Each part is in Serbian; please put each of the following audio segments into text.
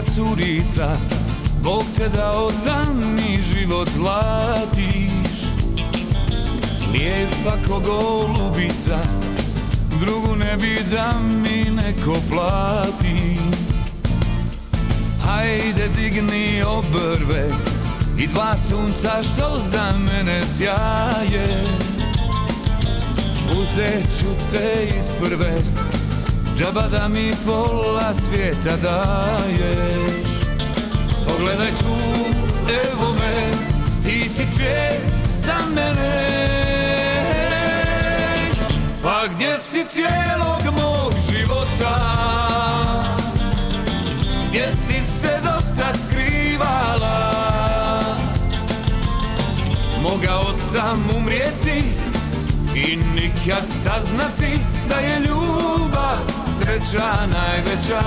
curica, Bog te dao da mi život zlatiš. Lijepa ko golubica, drugu ne bi da mi neko plati. Hajde digni obrve i dva sunca što za mene sjaje. Uzet ću te iz prve, džaba da mi pola svijeta daješ. Pogledaj tu, evo me, ti si cvijet za mene. Pa gdje si cijelog mog života? Gdje si se do sad skrivala? Mogao sam umrijeti i nikad saznati da je ljubav sreća najveća.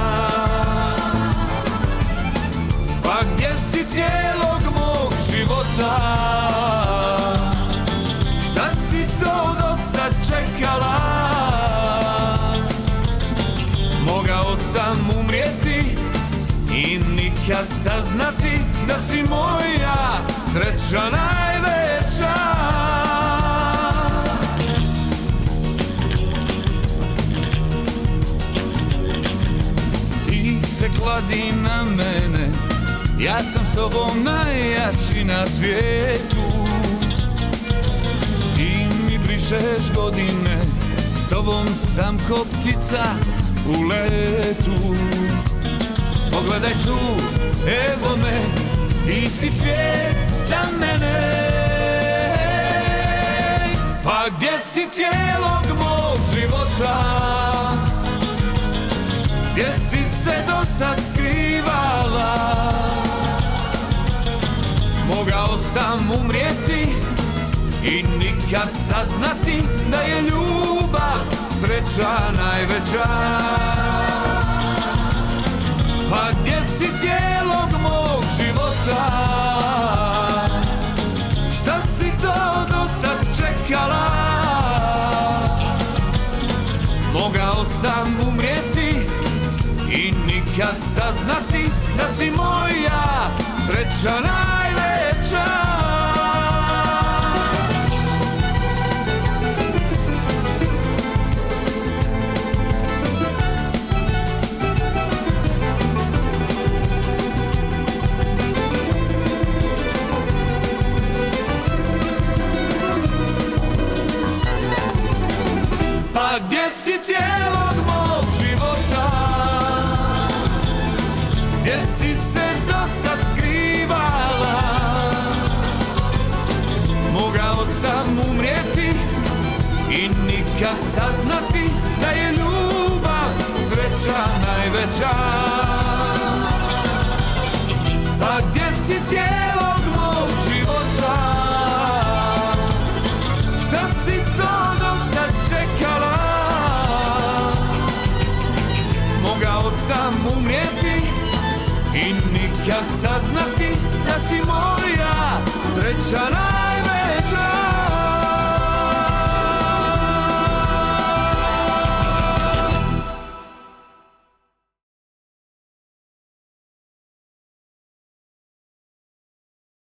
Pa gdje si cijelog mog života? Šta si to do sad čekala? Mogao sam umrijeti i nikad saznati da si moja sreća najveća. Ti se kladi na mene, ja sam s tobom najjači na svijetu. Ti mi brišeš godine, s tobom sam ko ptica u letu. Pogledaj tu, evo me, ti si cvijet za mene. Pa gdje si cijelog mog života? Gdje si se do sad skrivala? Mogao sam umrijeti i nikad saznati da je ljubav sreća najveća. Pa gdje si cijelog mog života? Šta si to do sad čekala? Mogao sam umrijeti i nikad saznati da si moja sreća najveća. Pa gdje si cijelog mog života? Gdje si se do sad skrivala? Mogao sam umrijeti i nikad saznati da je ljubav sreća najveća. Pa gdje si cijelog mog života? Šta si to do sad čekala? Mogao sam umrijeti i nikad saznati da si moja sreća najveća.